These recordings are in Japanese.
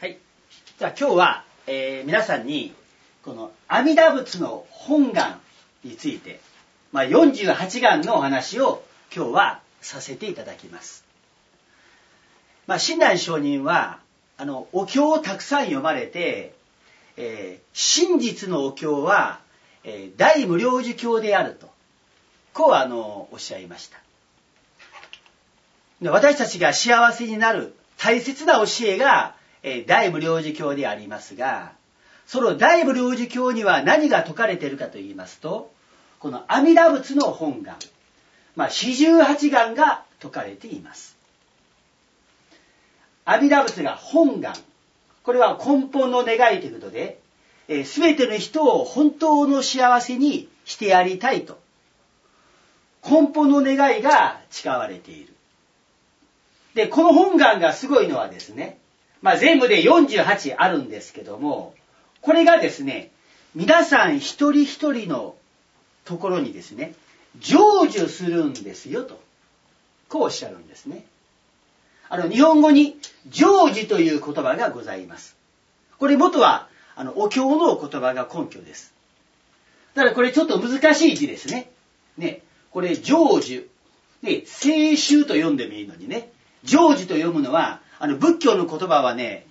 はい。じゃあ今日は、皆さんにこの阿弥陀仏の本願について、48願のお話を今日はさせていただきます。親鸞上人はお経をたくさん読まれて、真実のお経は、大無量寿経であるとこうおっしゃいました。私たちが幸せになる大切な教えが大無量寿経でありますが、その大無量寿経には何が説かれているかと言いますと、この阿弥陀仏の本願、四十八願が説かれています。阿弥陀仏が本願、これは根本の願いということで、全ての人を本当の幸せにしてやりたいと根本の願いが誓われている。で、この本願がすごいのはですね、全部で48あるんですけども、これがですね、皆さん一人一人のところにですね、成就するんですよと、こうおっしゃるんですね。日本語に成就という言葉がございます。これ元はお経の言葉が根拠です。だからこれちょっと難しい字ですね。これ成就、聖集と読んでもいいのにね、成就と読むのは仏教の言葉はね、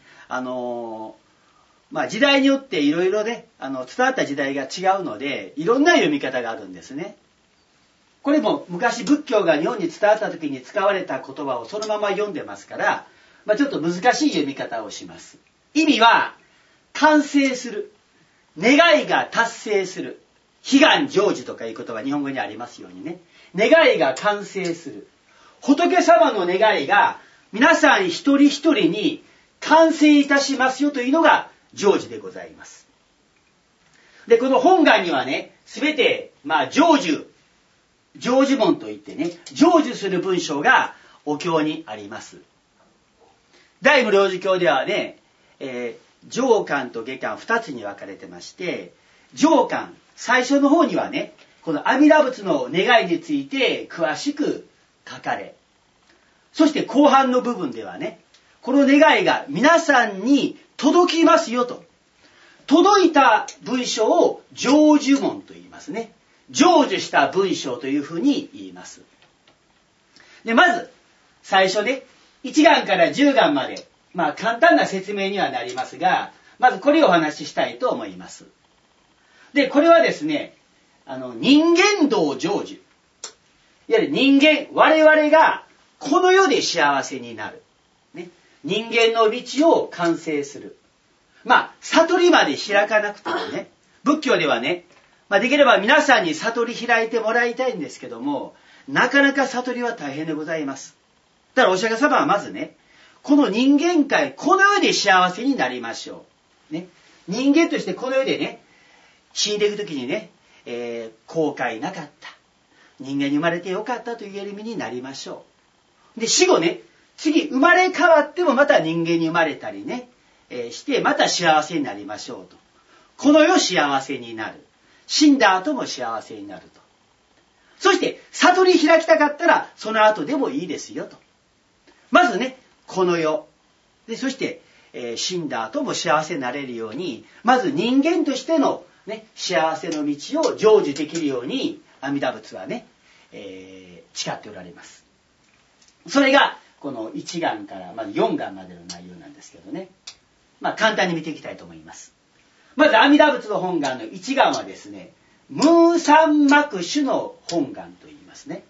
時代によっていろいろね、伝わった時代が違うので、いろんな読み方があるんですね。これも昔仏教が日本に伝わった時に使われた言葉をそのまま読んでますから、ちょっと難しい読み方をします。意味は、完成する。願いが達成する。悲願成就とかいう言葉日本語にありますようにね。願いが完成する。仏様の願いが皆さん一人一人に完成いたしますよというのが成就でございます。で、この本願にはね、すべて、成就文といってね、成就する文章がお経にあります。大無量寿経ではね、上巻と下巻2つに分かれてまして、上巻、最初の方にはね、この阿弥陀仏の願いについて詳しく書かれ、そして後半の部分ではね、この願いが皆さんに届きますよと。届いた文章を成就文と言いますね。成就した文章というふうに言います。で、まず、最初ね、1願から10願まで、簡単な説明にはなりますが、まずこれをお話ししたいと思います。で、これはですね、人間道成就。いわゆる人間、我々がこの世で幸せになる。人間の道を完成する。悟りまで開かなくてもね、仏教ではね、できれば皆さんに悟り開いてもらいたいんですけども、なかなか悟りは大変でございます。だからお釈迦様はまずね、この人間界、この世で幸せになりましょう。人間としてこの世でね、死んでいくときにね、後悔なかった。人間に生まれてよかったと言える身になりましょう。で、死後ね、次生まれ変わってもまた人間に生まれたりね、してまた幸せになりましょうと。この世幸せになる。死んだ後も幸せになると。そして悟り開きたかったらその後でもいいですよと。まずね、この世で、そして、死んだ後も幸せになれるように、まず人間としての、幸せの道を成就できるように阿弥陀仏はね、誓っておられます。それがこの1願からまず4願までの内容なんですけどね、簡単に見ていきたいと思います。まず阿弥陀仏の本願の1願はですね、無三幕種の本願と言いますね。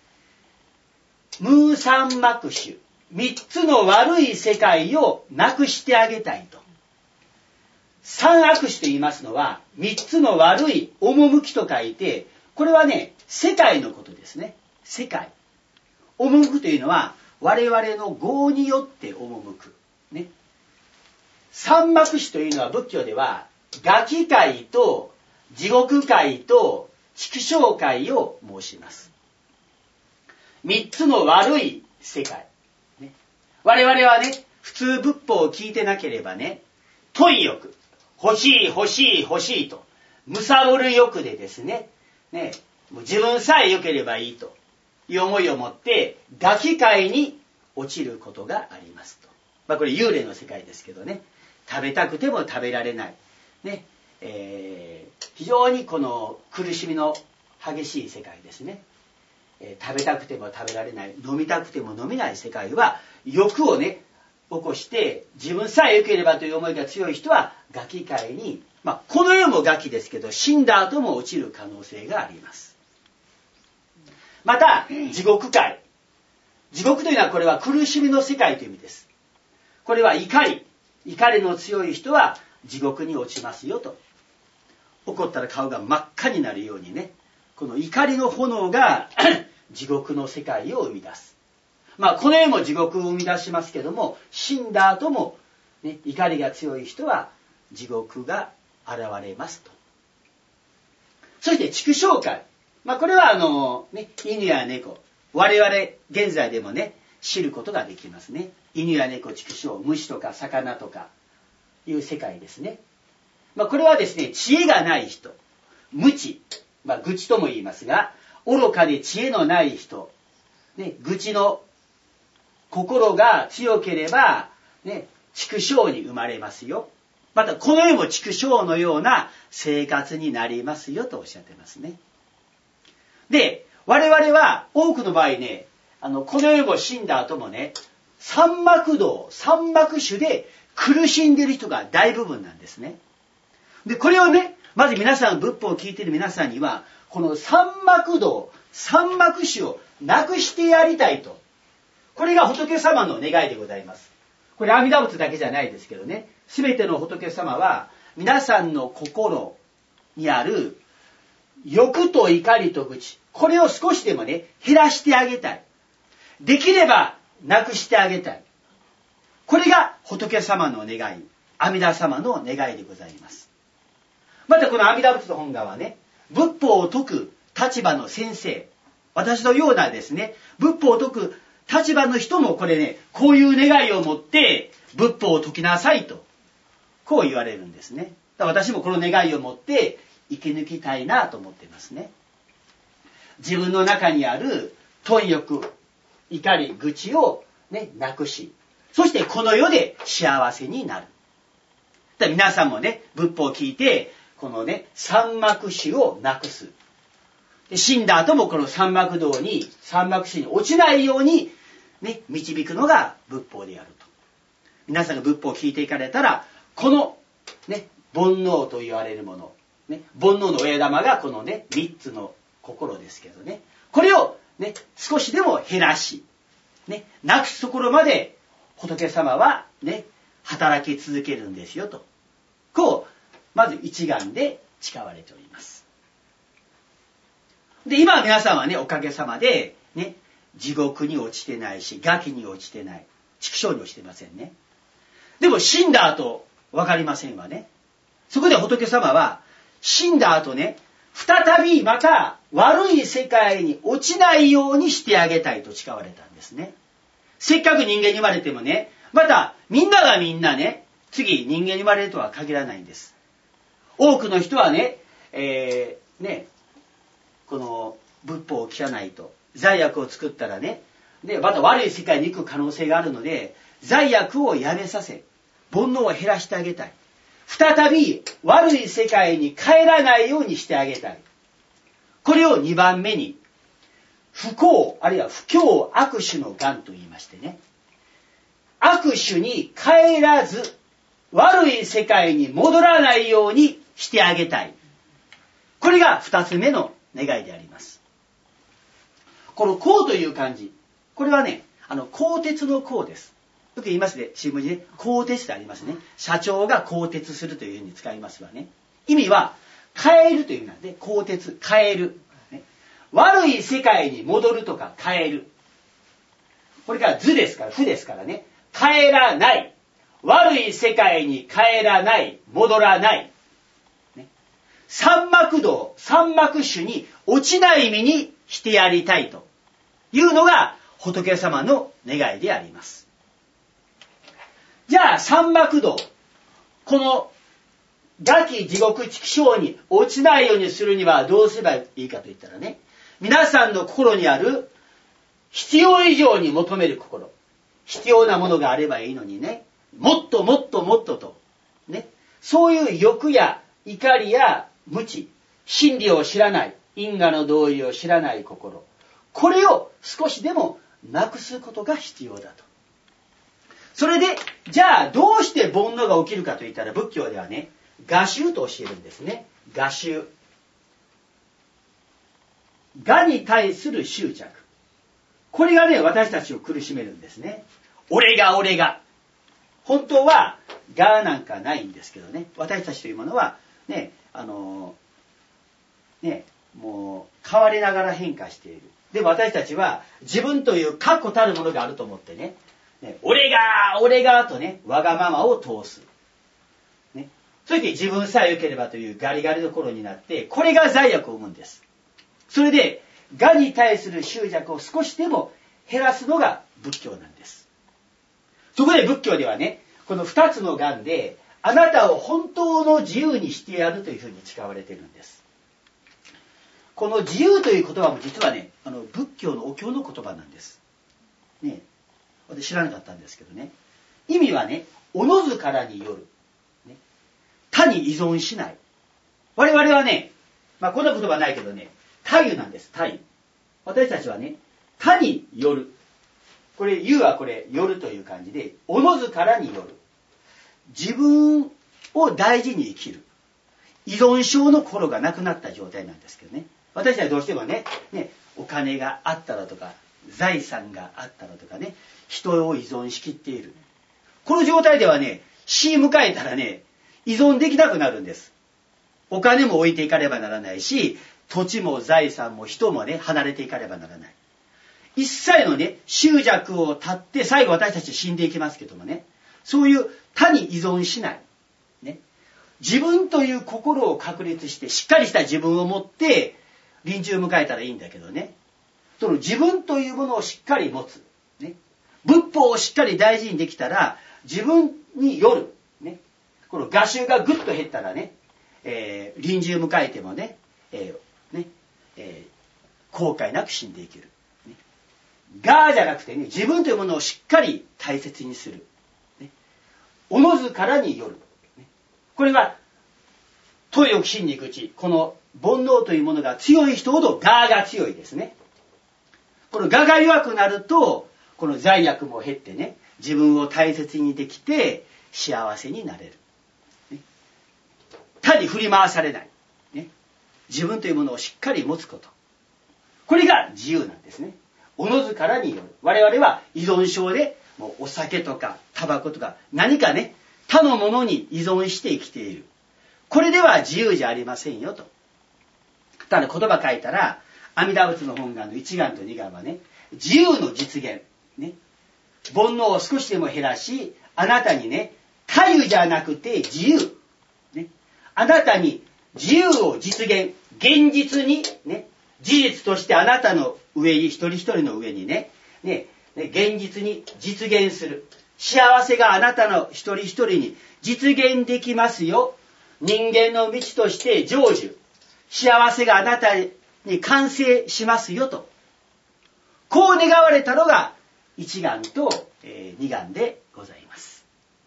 無三幕種、3つの悪い世界をなくしてあげたいと。三悪種と言いますのは3つの悪い趣と書いて、これはね、世界のことですね。世界。赴くというのは我々の業によって赴く。三幕種というのは仏教では餓鬼界と地獄界と畜生界を申します。3つの悪い世界。我々はね、普通仏法を聞いてなければね、貪欲、欲しい欲しい欲しいと、貪る欲でですね、もう自分さえ良ければいいという思いを持って餓鬼界に落ちることがありますと。 これ幽霊の世界ですけどね、食べたくても食べられない、ね非常にこの苦しみの激しい世界ですね。食べたくても食べられない、飲みたくても飲めない世界は、欲をね起こして自分さえ良ければという思いが強い人はガキ界に、この世もガキですけど死んだ後も落ちる可能性があります。また地獄界、地獄というのはこれは苦しみの世界という意味です。これは怒りの強い人は地獄に落ちますよと。怒ったら顔が真っ赤になるようにね、この怒りの炎が地獄の世界を生み出す。この世も地獄を生み出しますけども、死んだ後も、ね、怒りが強い人は地獄が現れますと。そして畜生界、これは犬や猫、我々現在でもね知ることができますね。犬や猫、畜生、虫とか魚とかいう世界ですね。これはですね、知恵がない人、無知、愚痴とも言いますが、愚かで知恵のない人、ね、愚痴の心が強ければ、ね、畜生に生まれますよ。またこの世も畜生のような生活になりますよとおっしゃってますね。で、我々は多くの場合ね、この世も死んだ後もね、三幕道、三幕種で苦しんでいる人が大部分なんですね。で、これをね、まず皆さん、仏法を聞いている皆さんには、この三幕道、三幕種をなくしてやりたいと。これが仏様の願いでございます。これ阿弥陀仏だけじゃないですけどね、すべての仏様は、皆さんの心にある欲と怒りと愚痴、これを少しでもね、減らしてあげたい。できれば、なくしてあげたい。これが仏様の願い、阿弥陀様の願いでございます。またこの阿弥陀仏の本願はね、仏法を説く立場の先生、私のようなですね、仏法を説く立場の人もこれね、こういう願いを持って仏法を説きなさいと、こう言われるんですね。だから私もこの願いを持って生き抜きたいなと思っていますね。自分の中にある貪欲、怒り、愚痴をね、なくし、そしてこの世で幸せになる。だから皆さんもね、仏法を聞いて、このね、三幕種をなくす。で、死んだ後もこの三幕道に、三幕種に落ちないように、ね、導くのが仏法であると。皆さんが仏法を聞いていかれたら、この、ね、煩悩と言われるもの、ね、煩悩の親玉がこのね、三つの心ですけどね、これをね、少しでも減らし、ね、なくすところまで仏様はね、働き続けるんですよと。こう、まず一願で誓われております。で、今皆さんはね、おかげさまで、ね、地獄に落ちてないし、餓鬼に落ちてない、畜生に落ちてませんね。でも死んだ後、わかりませんわね。そこで仏様は、死んだ後ね、再びまた悪い世界に落ちないようにしてあげたいと誓われたんですね。せっかく人間に生まれてもね、またみんながみんなね、次人間に生まれるとは限らないんです。多くの人はね、この仏法を聞かないと罪悪を作ったらね、でまた悪い世界に行く可能性があるので、罪悪をやめさせ、煩悩を減らしてあげたい。再び悪い世界に帰らないようにしてあげたい。これを2番目に、不幸あるいは不況悪種の願と言いましてね、悪種に帰らず悪い世界に戻らないようにしてあげたい。これが2つ目の願いであります。この幸という漢字、これはね、鋼鉄の鋼です。よく言いますね、新聞にね、鋼鉄ってありますね。社長が鋼鉄するというふうに使いますわね。意味は変えるという意味なんで、鋼鉄、変える、ね、悪い世界に戻るとか変える。これから図ですから、負ですからね、変えらない、悪い世界に帰らない、戻らない、ね、三幕道、三幕種に落ちない身にしてやりたいというのが仏様の願いであります。じゃあ三幕道、この餓鬼地獄畜生に落ちないようにするにはどうすればいいかといったらね、皆さんの心にある必要以上に求める心、 必要なものがあればいいのにね、もっともっともっとと、ね、そういう欲や怒りや無知、真理を知らない、因果の道理を知らない心、これを少しでもなくすことが必要だと。それで、じゃあどうして煩悩が起きるかといったら、仏教ではね、我執と教えるんですね。我執。我に対する執着。これがね、私たちを苦しめるんですね。俺が俺が。本当は我なんかないんですけどね。私たちというものはね、もう変わりながら変化している。でも私たちは自分という確固たるものがあると思ってね、俺が俺がとね、わがままを通す。ね、それで自分さえ良ければというガリガリの頃になって、これが罪悪を生むんです。それで我に対する執着を少しでも減らすのが仏教なんです。そこで仏教ではね、この二つの願であなたを本当の自由にしてやるというふうに誓われているんです。この自由という言葉も実はね、仏教のお経の言葉なんです。ね、私知らなかったんですけどね。意味はね、おのずからによる、ね。他に依存しない。我々はね、こんな言葉はないけどね、他有なんです、他有。私たちはね、他による。これ、有はこれ、よるという感じで、おのずからによる。自分を大事に生きる。依存症の心がなくなった状態なんですけどね。私たちはどうしてもね、お金があったらとか、財産があったらとかね、人を依存しきっている。この状態ではね、死迎えたらね、依存できなくなるんです。お金も置いていかねばならないし、土地も財産も人もね、離れていかねばならない。一切のね、執着を断って最後私たち死んでいきますけどもね、そういう他に依存しない。ね、自分という心を確立して、しっかりした自分を持って、臨終を迎えたらいいんだけどね、その自分というものをしっかり持つ。ね、仏法をしっかり大事にできたら、自分による。ね、この我執がぐっと減ったらね、臨終を迎えてもね、後悔なく死んでいける。ね、我じゃなくてね、自分というものをしっかり大切にする。ね、おのずからによる。ね、これは、問いよく真に行くうち、この煩悩というものが強い人ほど我が強いですね。この我が弱くなると、この罪悪も減ってね、自分を大切にできて幸せになれる。ね、他に振り回されない。ね、自分というものをしっかり持つこと。これが自由なんですね。おのずからによる。我々は依存症で、もうお酒とかタバコとか何かね、他のものに依存して生きている。これでは自由じゃありませんよと。ただ言葉書いたら、阿弥陀仏の本願の一願と二願はね、自由の実現。ね、煩悩を少しでも減らし、あなたにね、他由じゃなくて自由。ね、あなたに自由を実現。現実にね、事実としてあなたの上に、一人一人の上にね、現実に実現する。幸せがあなたの一人一人に実現できますよ。人間の道として成就。幸せがあなたに完成しますよと。こう願われたのが一願と二願でございます。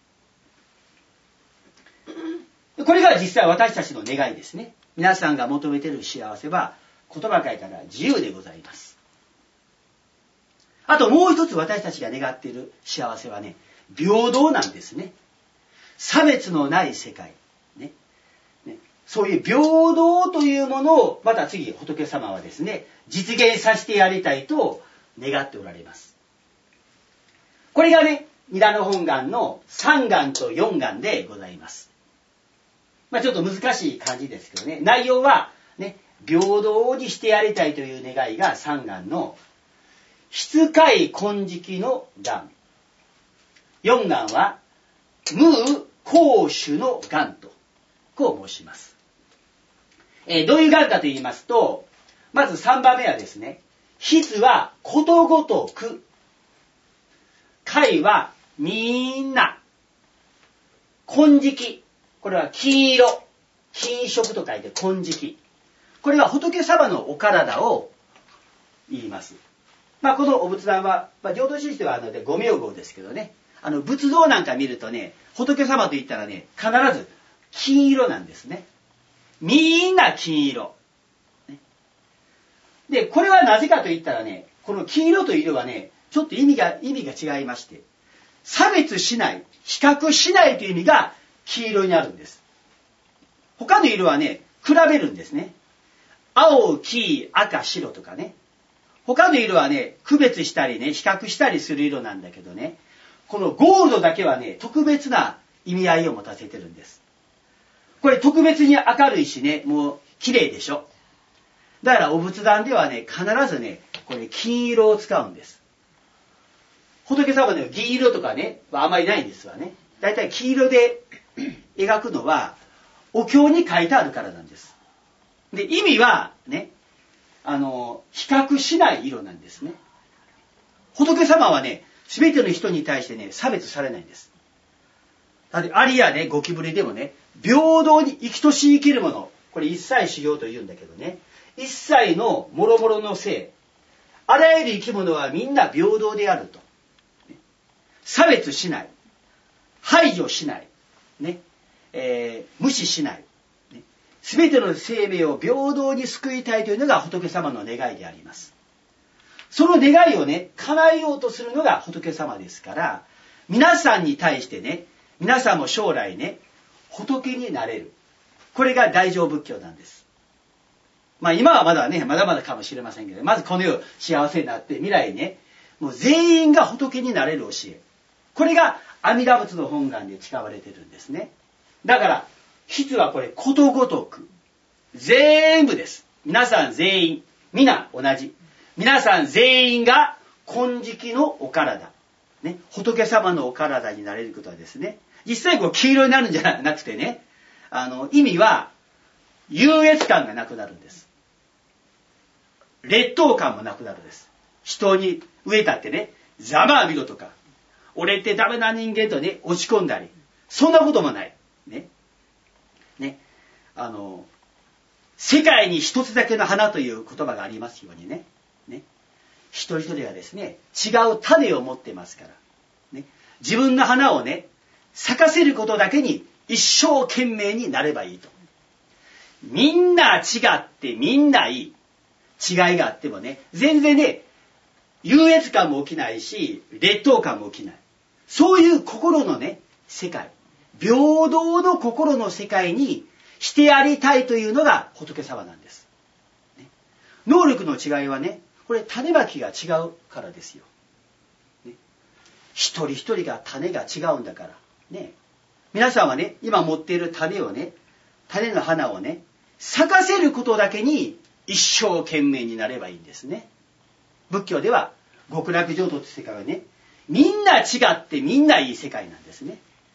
これが実際私たちの願いですね。皆さんが求めている幸せは言葉書いたら自由でございます。あともう一つ私たちが願っている幸せはね、平等なんですね。差別のない世界。そういう平等というものをまた次仏様はですね、実現させてやりたいと願っておられます。これがね、弥陀の本願の三願と四願でございます。ちょっと難しい感じですけどね、内容はね、平等にしてやりたいという願いが三願の質界金色の願。四願は無公主の願とこう申します。どういう願かと言いますと、まず3番目はですね、質はことごとく、界はみんな、金色、これは金色、金色と書いて金色。これは仏様のお体を言います。 このお仏壇は、浄土真宗はご名号ですけどね、仏像なんか見るとね、仏様といったらね、必ず金色なんですね。みんな金色。で、これはなぜかといったらね、この金色という色はね、ちょっと意味が違いまして、差別しない、比較しないという意味が黄色にあるんです。他の色はね、比べるんですね。青、黄、赤、白とかね。他の色はね、区別したりね、比較したりする色なんだけどね、このゴールドだけはね、特別な意味合いを持たせてるんです。これ特別に明るいしね、もう綺麗でしょ。だからお仏壇ではね、必ずね、これ金色を使うんです。仏様では銀色とかね、あまりないんですわね。だいたい黄色で描くのは、お経に書いてあるからなんです。で、意味はね、比較しない色なんですね。仏様はね、すべての人に対してね、差別されないんです。だってアリやね、ゴキブリでもね、平等に生きとし生きるもの、これ一切修行と言うんだけどね、一切の諸々の性、あらゆる生き物はみんな平等であると。差別しない、排除しない、ね、無視しない、ね、全ての生命を平等に救いたいというのが仏様の願いであります。その願いをね、叶えようとするのが仏様ですから、皆さんに対してね、皆さんも将来ね、仏になれる。これが大乗仏教なんです。今はまだね、まだまだかもしれませんけど、まずこの世幸せになって未来ね、もう全員が仏になれる教え。これが阿弥陀仏の本願で誓われてるんですね。だから、筆はこれことごとく、全部です。皆さん全員、皆同じ。皆さん全員が金色のお体、ね、仏様のお体になれることはですね、実際こう黄色になるんじゃなくてね、意味は優越感がなくなるんです。劣等感もなくなるんです。人に上立ってね、ざまあみろとか、俺ってダメな人間とね、落ち込んだり、そんなこともない。ね。ね。世界に一つだけの花という言葉がありますようにね。ね。一人一人がですね、違う種を持ってますから。ね。自分の花をね、咲かせることだけに一生懸命になればいいと。みんな違ってみんないい。違いがあってもね、全然ね、優越感も起きないし、劣等感も起きない。そういう心のね、世界。平等の心の世界にしてやりたいというのが仏様なんです。ね、能力の違いはね、これ種まきが違うからですよ。ね、一人一人が種が違うんだから。ね、皆さんはね、今持っている種をね、種の花をね、咲かせることだけに一生懸命になればいいんですね。仏教では極楽浄土という世界はね、みんな違ってみんないい世界なんですね。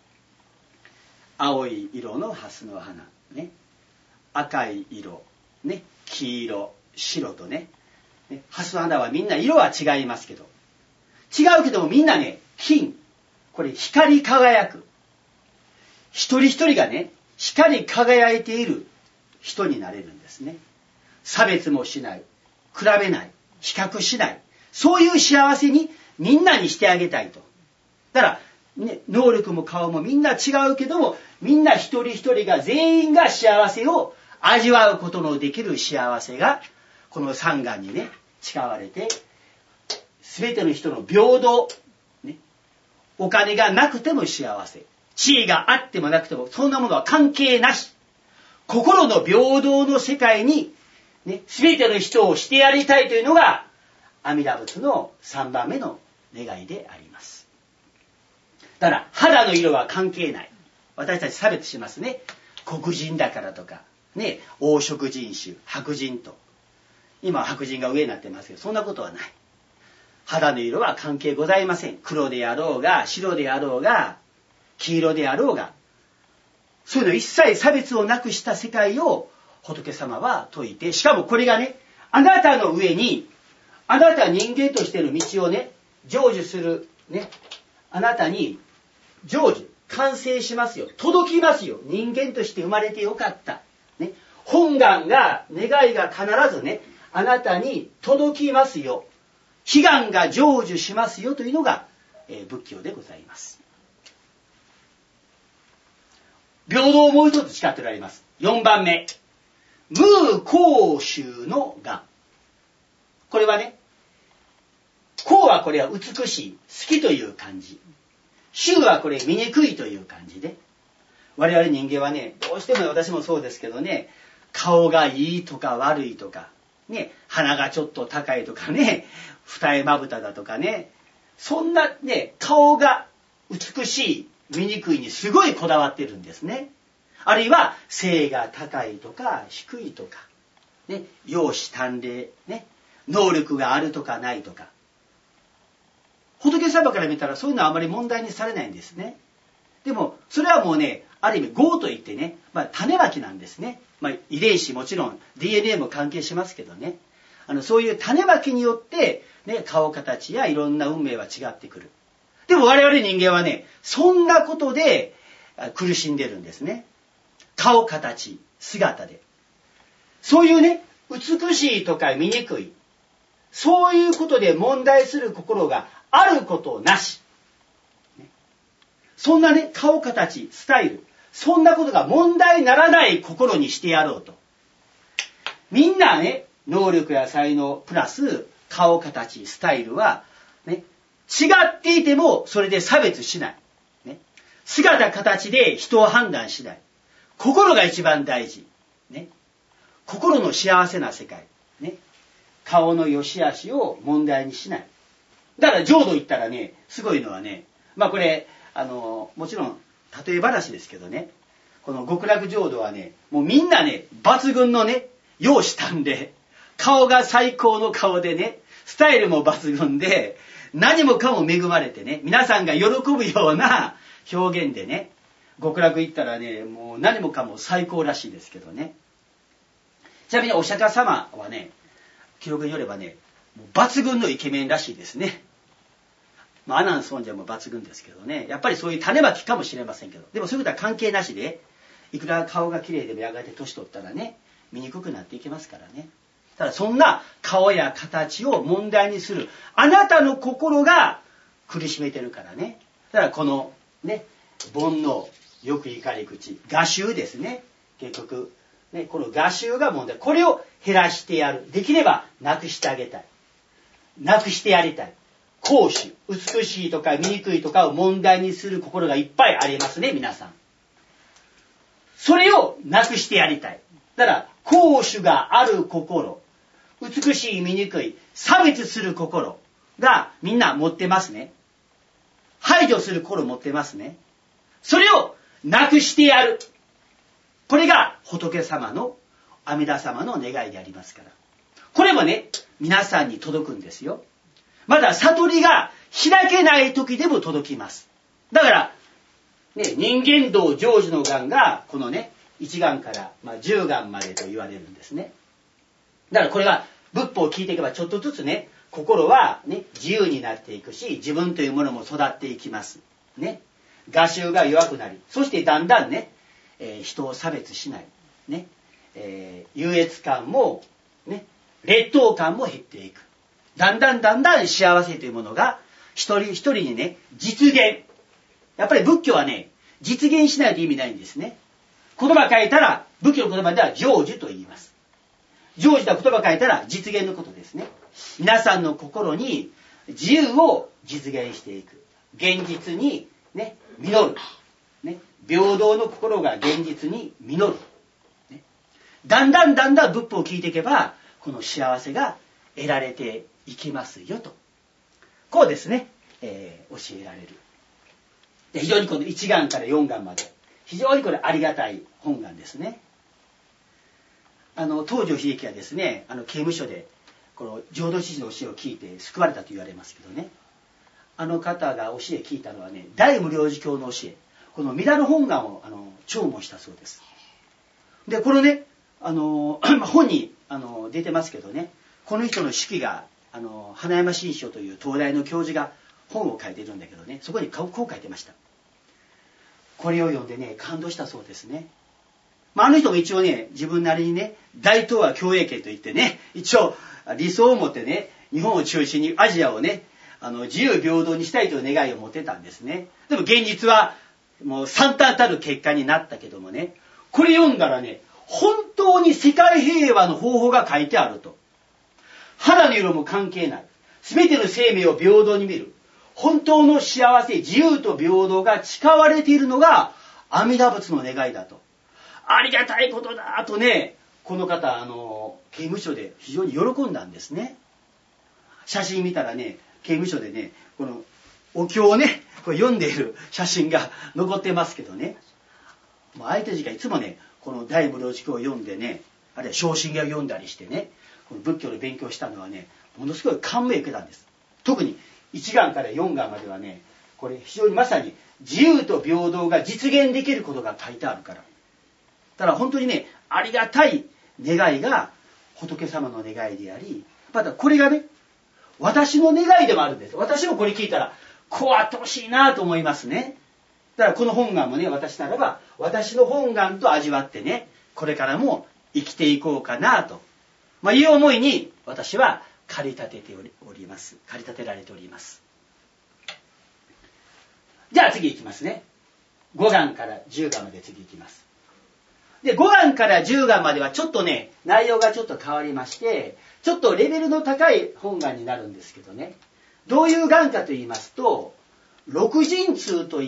青い色の蓮の花、ね、赤い色、ね、黄色、白とね、蓮の花はみんな色は違いますけど、違うけどもみんなね、金、これ光り輝く。一人一人がね、光り輝いている人になれるんですね。差別もしない、比べない、比較しない、そういう幸せにみんなにしてあげたいと。だから、ね、能力も顔もみんな違うけども、みんな一人一人が全員が幸せを味わうことのできる幸せが、この三願にね、誓われて、すべての人の平等、ね、お金がなくても幸せ、地位があってもなくても、そんなものは関係なし。心の平等の世界に、ね、すべての人をしてやりたいというのが、阿弥陀仏の3番目の願いであります。だから肌の色は関係ない。私たち差別しますね。黒人だからとか、ね、黄色人種、白人と。今は白人が上になってますけど、そんなことはない。肌の色は関係ございません。黒であろうが、白であろうが、黄色であろうが、そういうの一切差別をなくした世界を仏様は説いて、しかもこれがね、あなたの上に、あなた人間としての道をね、成就するね、あなたに成就、完成しますよ。届きますよ。人間として生まれてよかった。ね、本願が、願いが必ずね、あなたに届きますよ。 悲願が成就しますよというのが、仏教でございます。平等をもう一つ誓っておられます。4番目。無幸衆の願。これはね、幸はこれは美しい、好きという漢字。衆はこれ醜いという漢字で。我々人間はね、どうしても私もそうですけどね、顔がいいとか悪いとか、ね、鼻がちょっと高いとかね、二重まぶただとかね、そんなね、顔が美しい、醜いにすごいこだわってるんですね。あるいは背が高いとか低いとか、ね、容姿端麗、ね、能力があるとかないとか。仏様から見たらそういうのはあまり問題にされないんですね。でもそれはもうね、ある意味業といってね、種まきなんですね。遺伝子もちろん DNA も関係しますけどね、そういう種まきによって、ね、顔形やいろんな運命は違ってくる。でも我々人間はね、そんなことで苦しんでるんですね。顔形、姿で。そういうね、美しいとか醜い、そういうことで問題する心があることなし。そんなね、顔形、スタイル、そんなことが問題にならない心にしてやろうと。みんなね、能力や才能プラス顔形、スタイルは、ね、違っていてもそれで差別しない。ね、姿形で人を判断しない。心が一番大事。ね、心の幸せな世界。ね、顔の良し悪しを問題にしない。だから浄土行ったらね、すごいのはね、これ、もちろん例え話ですけどね、この極楽浄土はね、もうみんなね、抜群のね、容姿端麗、顔が最高の顔でね、スタイルも抜群で、何もかも恵まれてね、皆さんが喜ぶような表現でね、極楽行ったらね、もう何もかも最高らしいですけどね。ちなみにお釈迦様はね、記録によればね、もう抜群のイケメンらしいですね。阿南尊者も抜群ですけどね、やっぱりそういう種まきかもしれませんけど、でもそういうことは関係なしで、いくら顔が綺麗でもやがて年取ったらね、醜くなっていきますからね。ただそんな顔や形を問題にするあなたの心が苦しめてるからね。だからこのね、煩悩、欲怒り口、我習ですね。結局ね、この我習が問題。これを減らしてやる。できればなくしてあげたい。なくしてやりたい。好醜、美しいとか醜いとかを問題にする心がいっぱいありますね、皆さん。それをなくしてやりたい。だから好醜がある心、美しい醜い、差別する心がみんな持ってますね。排除する心持ってますね。それをなくしてやる。これが仏様の、阿弥陀様の願いでありますから。これもね、皆さんに届くんですよ。まだ悟りが開けない時でも届きます。だから、ね、人間道成就の願が、このね、1願から10願までと言われるんですね。だからこれが仏法を聞いていけばちょっとずつね、心はね、自由になっていくし、自分というものも育っていきます。ね。我習が弱くなり、そしてだんだんね、人を差別しない。ね。優越感も、ね、劣等感も減っていく。だんだん幸せというものが一人一人にね、実現。やっぱり仏教はね、実現しないと意味ないんですね。言葉変えたら、仏教の言葉では成就と言います。成就とは言葉変えたら実現のことですね。皆さんの心に自由を実現していく。現実にね、実る。ね、平等の心が現実に実る。ね、だんだん仏法を聞いていけば、この幸せが得られていきますよと。こうですね、教えられる。で、非常にこの1願から4願まで、非常にこれありがたい本願ですね。東條英機はですね、刑務所でこの浄土真宗の教えを聞いて救われたと言われますけどね、あの方が教え聞いたのはね、大無量寿経の教え、この弥陀の本願を聴聞したそうです。で、このね、本に出てますけどね、この人の手記が花山新書という東大の教授が本を書いてるんだけどね、そこにこう書いてました。これを読んでね、感動したそうですね。あの人も一応ね、自分なりにね、大東亜共栄圏といってね、一応理想を持ってね、 日本を中心にアジアをね、自由平等にしたいという願いを持ってたんですね。でも現実はもう惨憺たる結果になったけどもね、これ読んだらね、本当に世界平和の方法が書いてあると。肌の色も関係ない。すべての生命を平等に見る。本当の幸せ、自由と平等が誓われているのが阿弥陀仏の願いだと。ありがたいことだとね、この方、刑務所で非常に喜んだんですね。写真見たらね、刑務所でね、このお経をね、これ読んでいる写真が残ってますけどね。もう相手時間いつもね、この大無量寿経を読んでね、あるいは正信偈を読んだりしてね、この仏教の勉強したのはね、ものすごい感銘を受けたんです。特に1巻から4巻まではね、これ非常にまさに自由と平等が実現できることが書いてあるから。だから本当にね、ありがたい願いが仏様の願いであり、またこれがね、私の願いでもあるんです。私もこれ聞いたら、こうあってほしいなと思いますね。だからこの本願もね、私ならば、私の本願と味わってね、これからも生きていこうかなと、いう思いに私は駆り立てております。駆り立てられております。じゃあ次いきますね。5願から10願まで次いきます。で、5願から10願まではちょっとね、内容がちょっと変わりまして、ちょっとレベルの高い本願になるんですけどね。どういう願かと言いますと、六神通といって、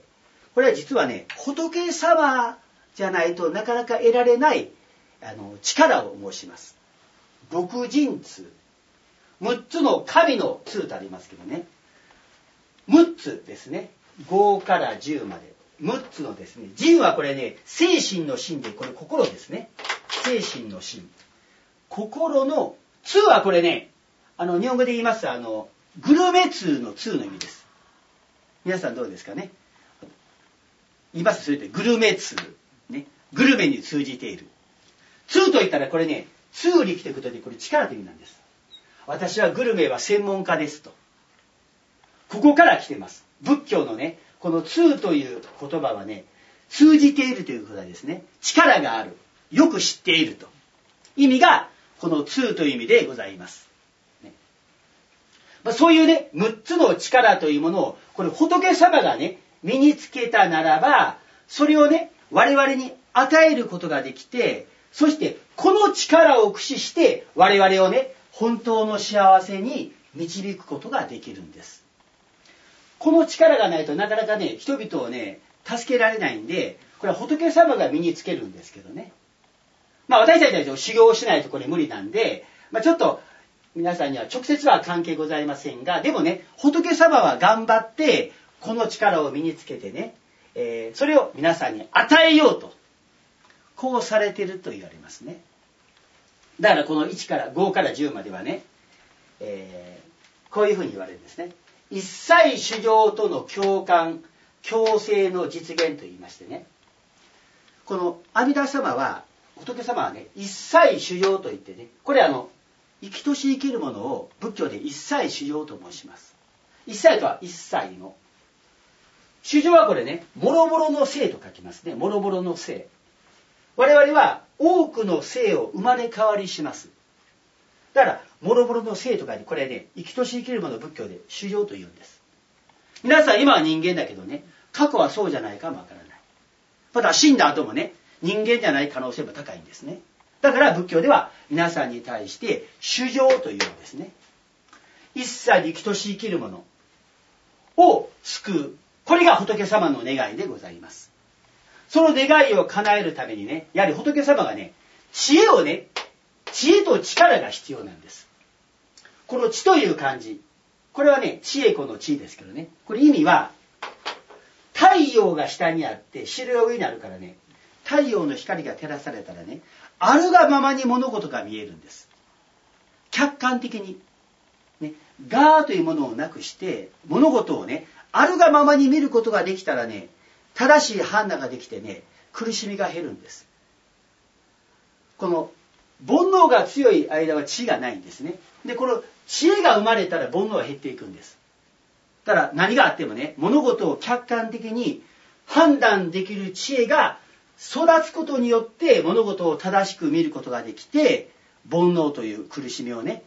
これは実はね、仏様じゃないとなかなか得られない力を申します。六神通。6つの神の通とありますけどね。6つですね。5から10まで。6つのですね。神はこれね、精神の神で、これ心ですね。精神の神。心の、通はこれね、日本語で言います、グルメ通の通の意味です。皆さんどうですかね。言います、それでグルメ通。ね。グルメに通じている。通と言ったらこれね、通に来ていくことでこれ力という意味なんです。私はグルメは専門家ですと。ここから来てます。仏教のね、この通という言葉はね、通じているということですね。力がある。よく知っていると。意味が、この通という意味でございます。ね。そういうね、6つの力というものを、これ仏様がね、身につけたならば、それをね、我々に与えることができて、そしてこの力を駆使して我々をね、本当の幸せに導くことができるんです。この力がないとなかなかね、人々をね、助けられないんで、これは仏様が身につけるんですけどね。私たちは修行をしないとこれ無理なんで、ちょっと皆さんには直接は関係ございませんが、でもね、仏様は頑張ってこの力を身につけてね、それを皆さんに与えようと、こうされていると言われますね。だからこの1から5から10まではね、こういうふうに言われるんですね。一切衆生との共感、共生の実現と言いましてね、この阿弥陀様は、仏様はね、一切衆生と言ってね、これ生きとし生きるものを仏教で一切衆生と申します。一切とは一切の。衆生はこれね、もろもろの生と書きますね。もろもろの生。我々は多くの生を生まれ変わりします。だから、もろもろの生と書いて、これね、生きとし生きるものを仏教で衆生と言うんです。皆さん今は人間だけどね、過去はそうじゃないかもわからない。また死んだ後もね、人間じゃない可能性も高いんですね。だから仏教では皆さんに対して衆生というんですね。一切生きとし生きるものを救う。これが仏様の願いでございます。その願いを叶えるためにね、やはり仏様がね、知恵と力が必要なんです。この知という漢字、これはね、知恵子の知ですけどね、これ意味は、太陽が下にあって白が上にあるからね、太陽の光が照らされたらね、あるがままに物事が見えるんです。客観的に。ね、我というものをなくして、物事をね、あるがままに見ることができたらね、正しい判断ができてね、苦しみが減るんです。この煩悩が強い間は知がないんですね。で、この知恵が生まれたら煩悩は減っていくんです。だから何があってもね、物事を客観的に判断できる知恵が育つことによって物事を正しく見ることができて、煩悩という苦しみをね、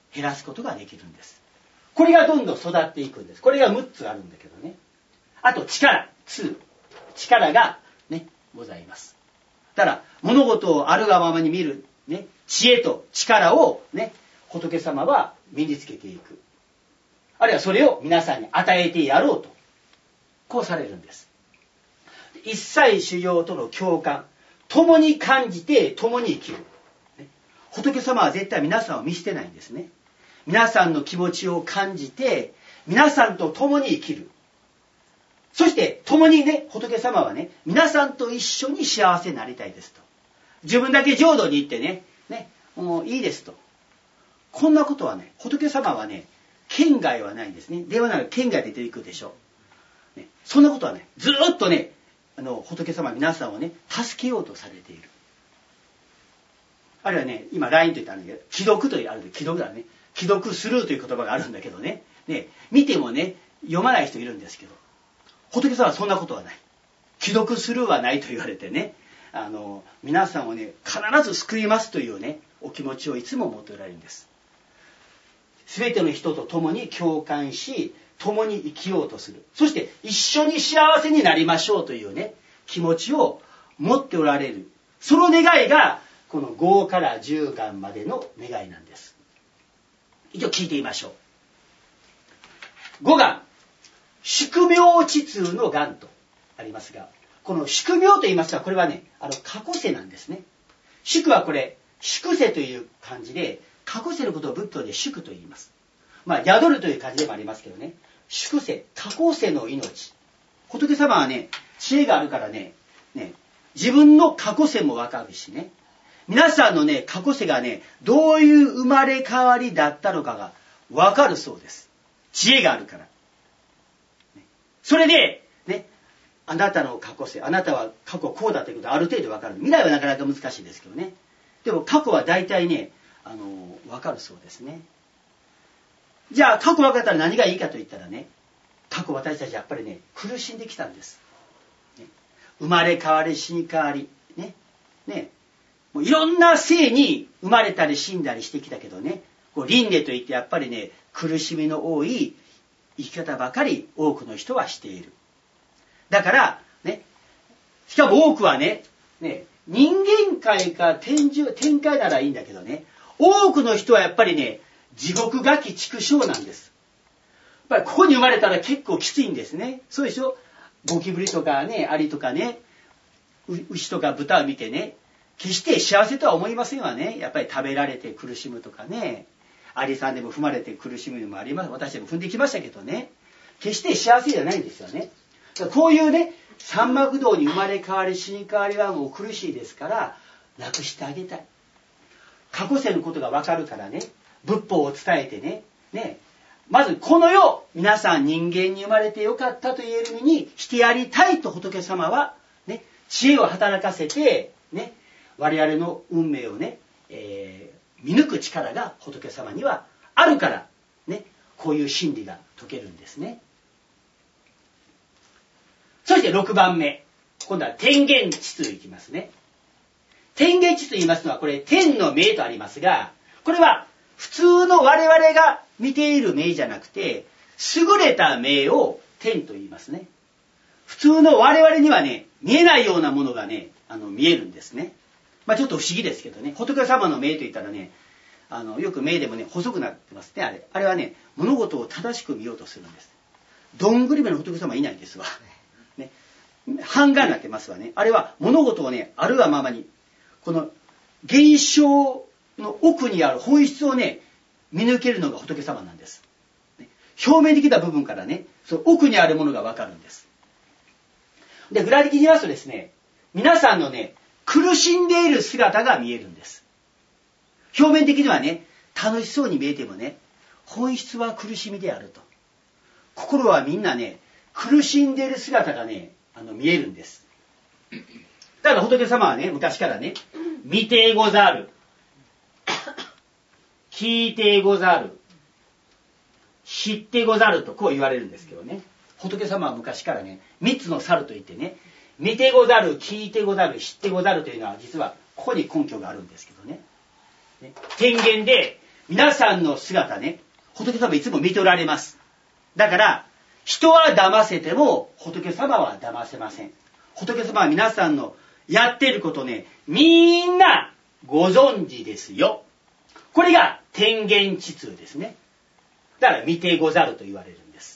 減らすことができるんです。これがどんどん育っていくんです。これが6つあるんだけどね。あと力がね、ございます。だから物事をあるがままに見る、ね、知恵と力をね、仏様は身につけていく。あるいはそれを皆さんに与えてやろうと。こうされるんです。一切修行との共感。共に感じて共に生きる。仏様は絶対皆さんを見捨てないんですね。皆さんの気持ちを感じて、皆さんと共に生きる。そして共にね、仏様はね、皆さんと一緒に幸せになりたいですと。自分だけ浄土に行ってね、もういいですと。こんなことはね、仏様はね、県外はないんですね。ではなく県外で出ていくでしょう。そんなことはね、ずーっとね、仏様は皆さんをね、助けようとされている。あるいはね、今 LINE と言ったんだけど、既読というあるんで、既読だね。既読するという言葉があるんだけどね。見てもね、読まない人いるんですけど、仏様はそんなことはない。既読するはないと言われてね、皆さんをね、必ず救いますというね、お気持ちをいつも持っておられるんです。すべての人と共に共感し、共に生きようとする。そして一緒に幸せになりましょうというね、気持ちを持っておられる。その願いが、この5から10願までの願いなんです。一応聞いてみましょう。5願、宿命地通の願とありますが、この宿命と言いますが、これはね、過去世なんですね。宿はこれ、宿世という漢字で、過去世のことを仏教で宿と言います。宿るという漢字でもありますけどね、宿世、過去世の命。仏様はね、知恵があるからね、自分の過去世もわかるしね、皆さんのね、過去世がね、どういう生まれ変わりだったのかがわかるそうです。知恵があるから。それで、ね、あなたの過去世、あなたは過去こうだということはある程度わかる。未来はなかなか難しいですけどね。でも過去は大体ね、わかるそうですね。じゃあ過去分かったら何がいいかと言ったらね、過去私たちやっぱりね、苦しんできたんです。生まれ変わり死に変わり、もういろんな生に生まれたり死んだりしてきたけどね、輪廻といってやっぱりね、苦しみの多い生き方ばかり多くの人はしている。だからね、しかも多くはね、人間界か天界ならいいんだけどね、多くの人はやっぱりね、地獄餓鬼畜生なんです。やっぱりここに生まれたら結構きついんですね。そうでしょ。ゴキブリとかね、アリとかね、牛とか豚を見てね、決して幸せとは思いませんわね。やっぱり食べられて苦しむとかね、アリさんでも踏まれて苦しむのもあります。私でも踏んできましたけどね、決して幸せじゃないんですよね。こういうね、三幕道に生まれ変わり死に変わりはもう苦しいですから、なくしてあげたい。過去世のことがわかるからね、仏法を伝えてね、まずこの世、皆さん人間に生まれてよかったと言える身にしてやりたいと仏様は、ね、知恵を働かせて、ね、我々の運命をね、見抜く力が仏様にはあるから、ね、こういう真理が解けるんですね。そして6番目。今度は天元地通いきますね。天元地と言いますのは、これ天の明とありますが、これは普通の我々が見ている明じゃなくて、優れた明を天と言いますね。普通の我々にはね、見えないようなものがね、見えるんですね。ちょっと不思議ですけどね、仏様の明と言ったらね、よく明でもね、細くなってますね、あれはね、物事を正しく見ようとするんです。どんぐり目の仏様いないんですわ。ね、半眼になってますわね。あれは物事をね、あるがままに、この現象の奥にある本質をね、見抜けるのが仏様なんです。表面的な部分からね、その奥にあるものがわかるんです。で、具体的に言いますとですね、皆さんのね、苦しんでいる姿が見えるんです。表面的にはね、楽しそうに見えてもね、本質は苦しみであると。心はみんなね、苦しんでいる姿がね、見えるんです。だから仏様はね、昔からね、見てござる、聞いてござる、知ってござるとこう言われるんですけどね。仏様は昔からね、三つの猿といってね、見てござる、聞いてござる、知ってござるというのは実はここに根拠があるんですけどね。天元で皆さんの姿ね、仏様いつも見ておられます。だから、人は騙せても仏様は騙せません。仏様は皆さんのやっていることね、みんなご存知ですよ。これが天元地通ですね。だから見てござると言われるんです。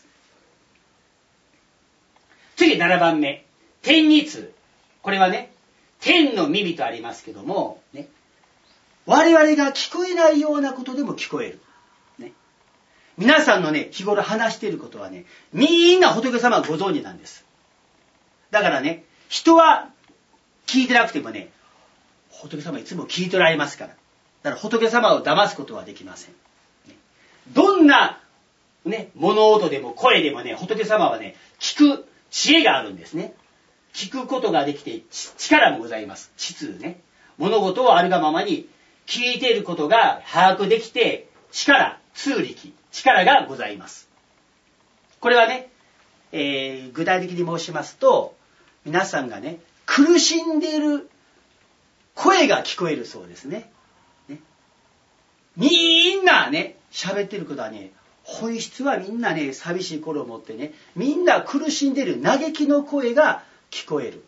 次7番目。天二通。これはね、天の耳とありますけども、ね、我々が聞こえないようなことでも聞こえる。ね、皆さんのね、日頃話していることはね、みんな仏様はご存知なんです。だからね、人は聞いてなくてもね、仏様いつも聞いておられますから。だから仏様を騙すことはできません。ね、どんな、ね、物音でも声でもね、仏様はね、聞く知恵があるんですね。聞くことができて力もございます。知通ね。物事をあるがままに聞いていることが把握できて通力、力がございます。これはね、具体的に申しますと、皆さんがね、苦しんでいる声が聞こえるそうですね。みんなね、喋ってることはね、本質はみんなね、寂しい心を持ってね、みんな苦しんでいる嘆きの声が聞こえる。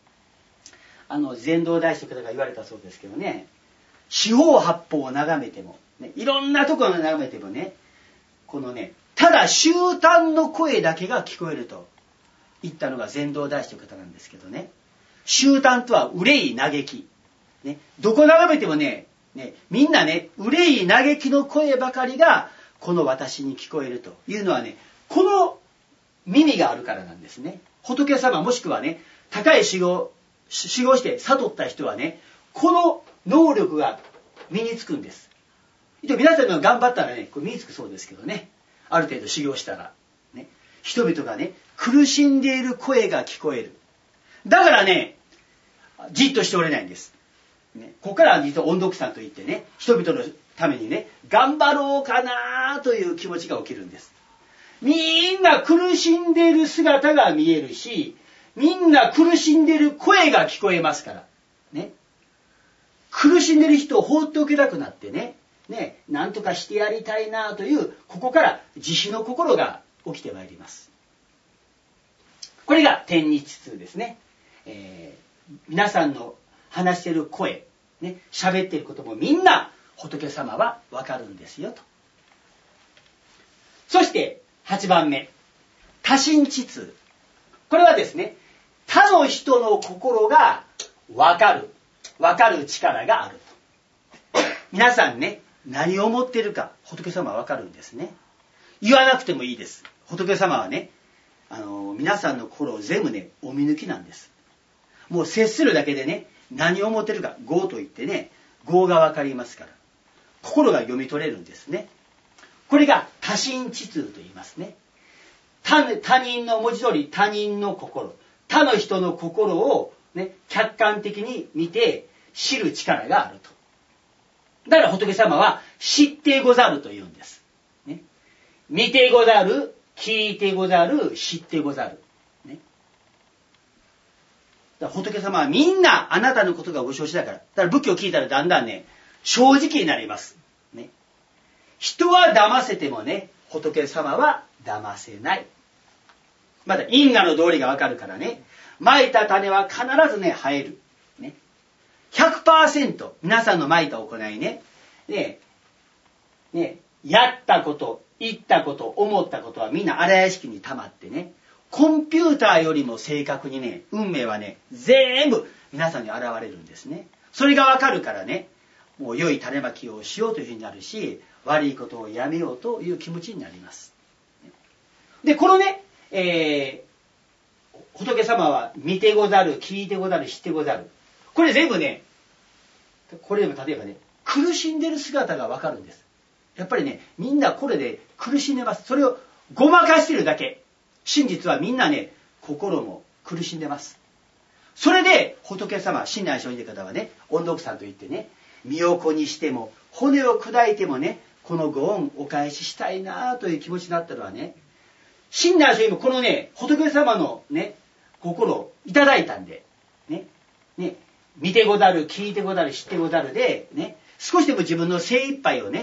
禅道大師という方が言われたそうですけどね、四方八方を眺めても、ね、いろんなところを眺めてもね、このね、ただ集団の声だけが聞こえると言ったのが禅道大師という方なんですけどね、集団とは憂い嘆き、ね、どこ眺めてもね、みんなね、憂い嘆きの声ばかりがこの私に聞こえるというのはね、この耳があるからなんですね。仏様もしくはね、高い修行して悟った人はね、この能力が身につくんです。皆さんが頑張ったらね、これ身につくそうですけどね、ある程度修行したら、ね、人々がね、苦しんでいる声が聞こえる。だからね、じっとしておれないんです。ね、ここから実は音読さんといってね、人々のためにね、頑張ろうかなという気持ちが起きるんです。みんな苦しんでいる姿が見えるし、みんな苦しんでいる声が聞こえますから。ね。苦しんでいる人を放っておけなくなってね、なんとかしてやりたいなという、ここから慈悲の心が起きてまいります。これが天日通ですね。皆さんの話している声、ね、喋っていることもみんな仏様はわかるんですよと。そして8番目、多心知通。これはですね、他の人の心がわかる力があると。皆さんね、何を思っているか仏様はわかるんですね。言わなくてもいいです。仏様はね、皆さんの心を全部ね、お見抜きなんです。もう接するだけでね、何を思っているか、業と言ってね、業がわかりますから、心が読み取れるんですね。これが多心知通と言いますね。他人の文字通り他人の心、他の人の心を、ね、客観的に見て知る力があると。だから仏様は知ってござると言うんです。ね、見てござる、聞いてござる、知ってござる。ね、だから仏様はみんなあなたのことがご承知だから。だから仏教を聞いたらだんだんね、正直になります。ね、人は騙せてもね、仏様は騙せない。まだ因果の道理がわかるからね、蒔いた種は必ずね、生える。ね、100% 皆さんの蒔いた行いね、やったこと、言ったこと、思ったことはみんな荒屋敷に溜まってね、コンピューターよりも正確にね、運命はね、全部皆さんに現れるんですね。それがわかるからね、もう良い種まきをしようというふうになるし、悪いことをやめようという気持ちになります。で、このね、仏様は見てござる、聞いてござる、知ってござる。これ全部ね、これでも例えばね、苦しんでる姿がわかるんです。やっぱりね、みんなこれで苦しんでます。それをごまかしてるだけ。真実はみんなね、心も苦しんでます。それで仏様、親鸞聖人方はね、音読さんといってね、身を粉にしても骨を砕いてもね、このご恩お返ししたいなという気持ちになったのはね、親鸞聖人もこのね、仏様のね、心をいただいたんで、見てござる、聞いてござる、知ってござるで、ね、少しでも自分の精一杯をね、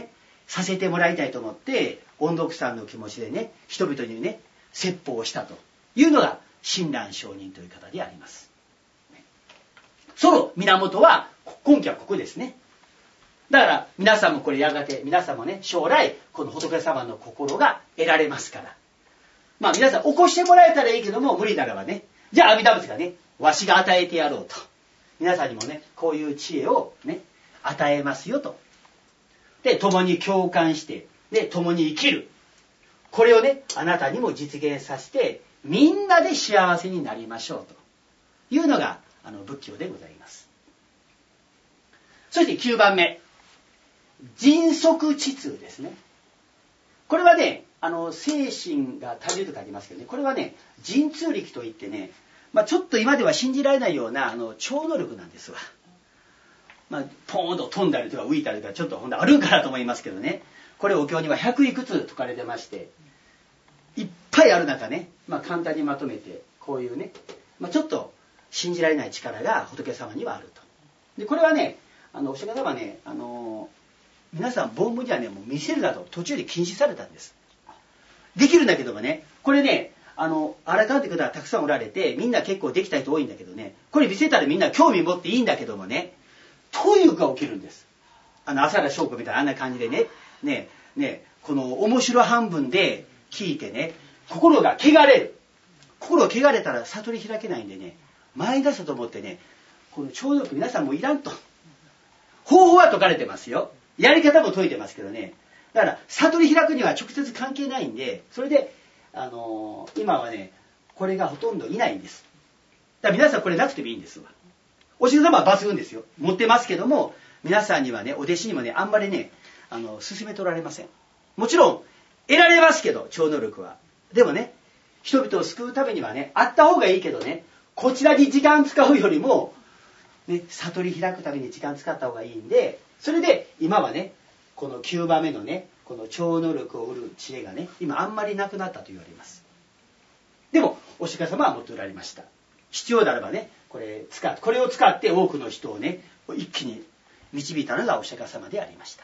させてもらいたいと思って音読さんの気持ちでね、人々にね説法をしたというのが親鸞上人という方であります。その源は根拠はここですね。だから皆さんもこれやがて皆さんもね将来この仏様の心が得られますから、まあ皆さん起こしてもらえたらいいけども無理ならばね、じゃあ阿弥陀仏がねわしが与えてやろうと、皆さんにもねこういう知恵をね与えますよと。で共に共感してで共に生きる、これをねあなたにも実現させてみんなで幸せになりましょうというのが仏教でございます。そして9番目、迅速知通ですね。これはね精神が足りると書きますけどね、これはね神通力といってね、ちょっと今では信じられないような超能力なんですわ。ポーンと飛んだりとか浮いたりとかちょっとほんとあるんかなと思いますけどね、これお経には100いくつ説かれてまして、いっぱいある中ね、簡単にまとめてこういうね、ちょっと信じられない力が仏様にはあると。でこれはねお釈迦様はね皆さん凡夫にはねもう見せるなと途中で禁止されたんです。できるんだけどもね、これねあらかんって方はたくさんおられて、みんな結構できた人多いんだけどね、これ見せたらみんな興味持っていいんだけどもね、というが起きるんです。浅田翔子みたいなあんな感じでねこの面白半分で聞いてね心が汚れる。心が汚れたら悟り開けないんでね、マイナスだと思ってね、この超能力皆さんもいらんと。方法は説かれてますよ、やり方も説いてますけどね、だから悟り開くには直接関係ないんで、それで今はねこれがほとんどいないんです。だから皆さんこれなくてもいいんですわ。お釈迦様は抜群ですよ、持ってますけども、皆さんにはねお弟子にもねあんまりね勧めておられません。もちろん得られますけど超能力は、でもね人々を救うためにはねあった方がいいけどね、こちらに時間使うよりも、ね、悟り開くために時間使った方がいいんで、それで今はねこの9番目のねこの超能力を得る知恵がね今あんまりなくなったと言われます。でもお釈迦様は持っておられました。必要ならばねこれを使って多くの人をね一気に導いたのがお釈迦様でありました。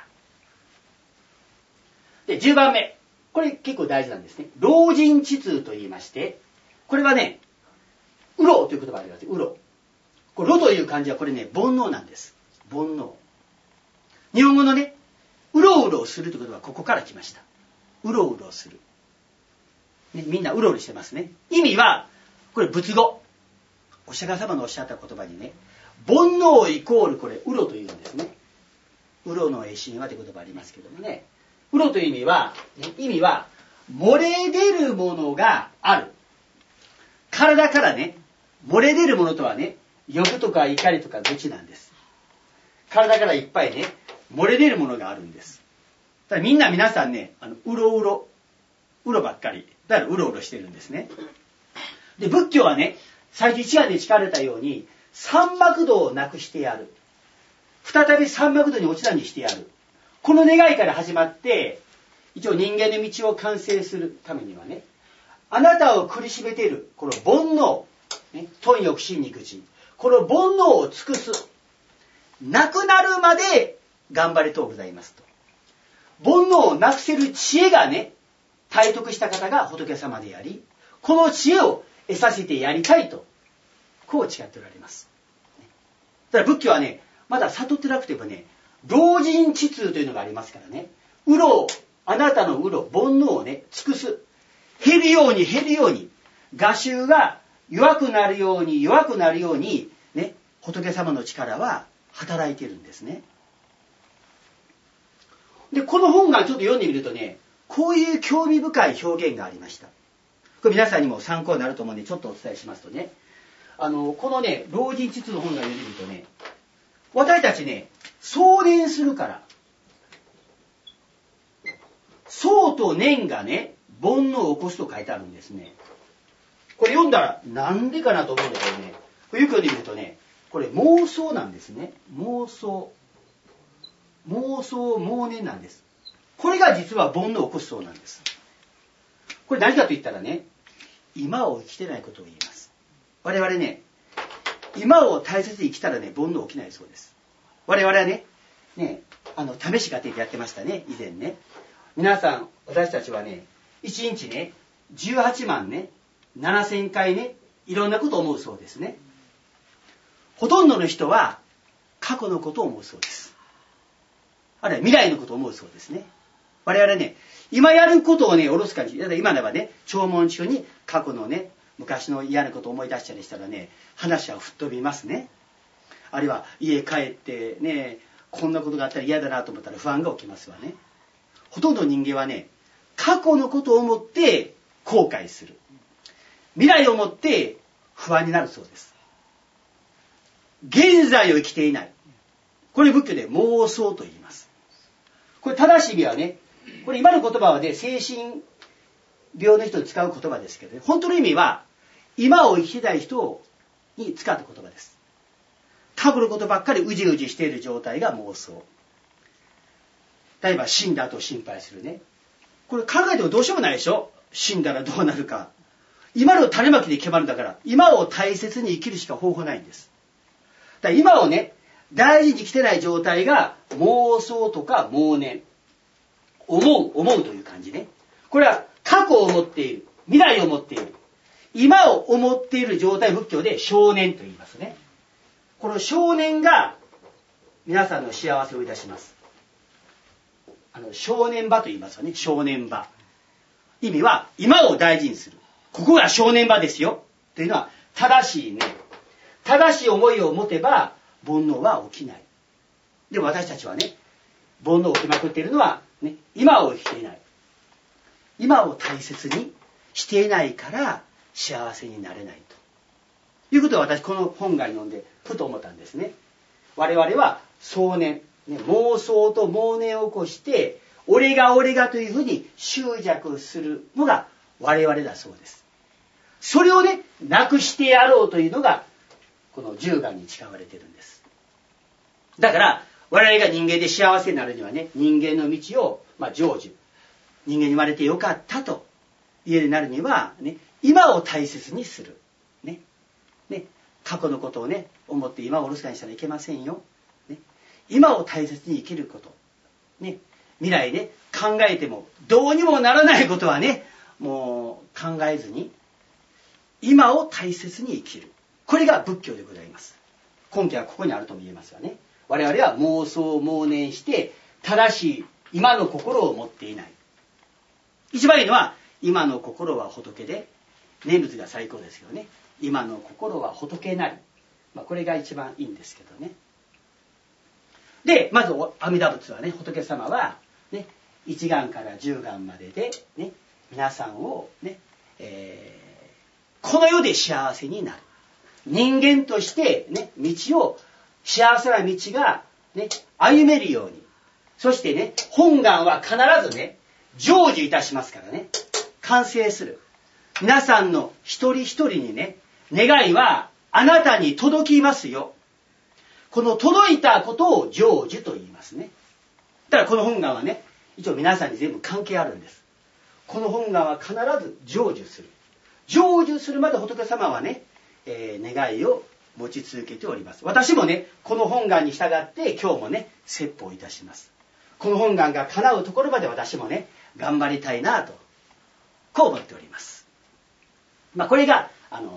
で10番目、これ結構大事なんですね。老人知通と言いまして、これはねうろという言葉があります。うろ、これろという漢字はこれね煩悩なんです。煩悩、日本語のねうろうろするという言葉はここから来ました。うろうろする、ね、みんなうろうろしてますね。意味はこれ仏語、お釈迦様のおっしゃった言葉にね煩悩イコールこれうろというんですね。うろの絵神話という言葉ありますけどもね、うろという意味は漏れ出るものがある。体からね漏れ出るものとはね欲とか怒りとか愚痴なんです。体からいっぱいね漏れ出るものがあるんです。だから皆さんねうろばっかりだからうろうろしてるんですね。で仏教はね最初一話で誓われたように三幕道をなくしてやる、再び三幕道に落ちたにしてやる、この願いから始まって、一応人間の道を完成するためにはね、あなたを苦しめているこの煩悩、ね、貪欲心憎痴、この煩悩を尽くす、なくなるまで頑張りとうございますと。煩悩をなくせる知恵がね体得した方が仏様であり、この知恵を得させてやりたいとこう誓っておられます。だから仏教はねまだ悟ってなくてもね老人知通というのがありますからね、うろ、あなたのうろ煩悩をね尽くす、減るように画集が弱くなるようにね仏様の力は働いているんですね。でこの本がちょっと読んでみるとねこういう興味深い表現がありました。これ皆さんにも参考になると思うんでちょっとお伝えしますとね、このね老人知通の本が読んでみるとね、私たちね想念するから、想と念がね煩悩を起こすと書いてあるんですね。これ読んだらなんでかなと思うんだけどね、よく読んでみるとねこれ妄想なんですね。妄想妄念なんです。これが実は煩悩を起こすそうなんです。これ何かと言ったらね今を生きてないことを言います。我々ね今を大切に生きたらね煩悩起きないそうです。我々はね試し家庭でやってましたね、以前ね。皆さん、私たちはね、1日ね、18万ね、7000回ね、いろんなことを思うそうですね。ほとんどの人は、過去のことを思うそうです。あるいは未来のことを思うそうですね。我々ね、今やることをね、おろすかに、今ならばね、弔問中に過去のね、昔の嫌なことを思い出したりしたらね、話は吹っ飛びますね。あるいは家帰ってね、こんなことがあったら嫌だなと思ったら不安が起きますわね。ほとんどの人間はね、過去のことを思って後悔する。未来を思って不安になるそうです。現在を生きていない。これ仏教で妄想と言います。これ正しい意味はね、これ今の言葉はね、精神病の人に使う言葉ですけど、ね、本当の意味は今を生きてない人に使った言葉です。過去のことばっかりうじうじしている状態が妄想。例えば死んだ後心配するね。これ考えてもどうしようもないでしょ。死んだらどうなるか。今の種まきで決まるんだから、今を大切に生きるしか方法ないんです。だから今をね、大事に生きてない状態が妄想とか妄念。思うという感じね。これは過去を思っている。未来を思っている。今を思っている状態、仏教で少年と言いますね。この少年が皆さんの幸せをいたします。正念場と言いますよね。正念場。意味は今を大事にする。ここが正念場ですよ。というのは正しいね。正しい思いを持てば煩悩は起きない。でも私たちはね、煩悩起きまくっているのは、ね、今を生きていない。今を大切にしていないから幸せになれないということを私この本が読んでふと思ったんですね。我々は想念、ね、妄想と妄念を起こして俺がというふうに執着するのが我々だそうです。それをねなくしてやろうというのがこの十願に誓われているんです。だから我々が人間で幸せになるにはね、人間の道を成就、人間に生まれてよかったと言えるようになるには、ね、今を大切にする、ねね、過去のことをね思って今をおろそかにしたらいけませんよ、ね、今を大切に生きること、ね、未来ね考えてもどうにもならないことはねもう考えずに今を大切に生きる、これが仏教でございます。根拠はここにあるとも言えますよね。我々は妄想妄念して正しい今の心を持っていない。一番いいのは今の心は仏で、念仏が最高ですよね。今の心は仏なり、これが一番いいんですけどね。でまず阿弥陀仏はね、仏様はね一願から十願まででね皆さんをね、この世で幸せになる人間としてね道を幸せな道が、ね、歩めるように、そしてね本願は必ずね成就いたしますからね、完成する。皆さんの一人一人にね願いはあなたに届きますよ。この届いたことを成就と言いますね。だからこの本願はね一応皆さんに全部関係あるんです。この本願は必ず成就する。成就するまで仏様はね、願いを持ち続けております。私もねこの本願に従って今日もね説法いたします。この本願が叶うところまで私もね頑張りたいなとこう思っております。これが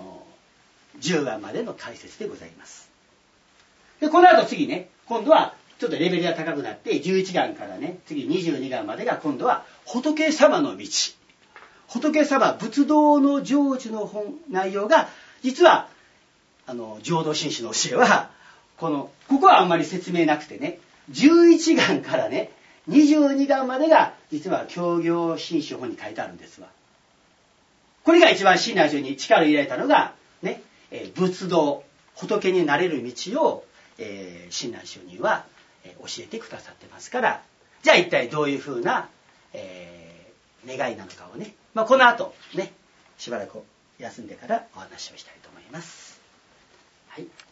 10願までの解説でございます。でこの後次ね今度はちょっとレベルが高くなって11願からね次22願までが今度は仏様の道、仏様仏道の成就の内容が実は浄土真宗の教えはここはあんまり説明なくてね11願からね22願までが実は教行真宗本に書いてあるんですわ。これが一番親鸞聖に力を入れたのがね、仏道仏になれる道を、親鸞聖人は、教えてくださってますから、じゃあ一体どういうふうな、願いなのかをね、この後ねしばらく休んでからお話をしたいと思います。はい。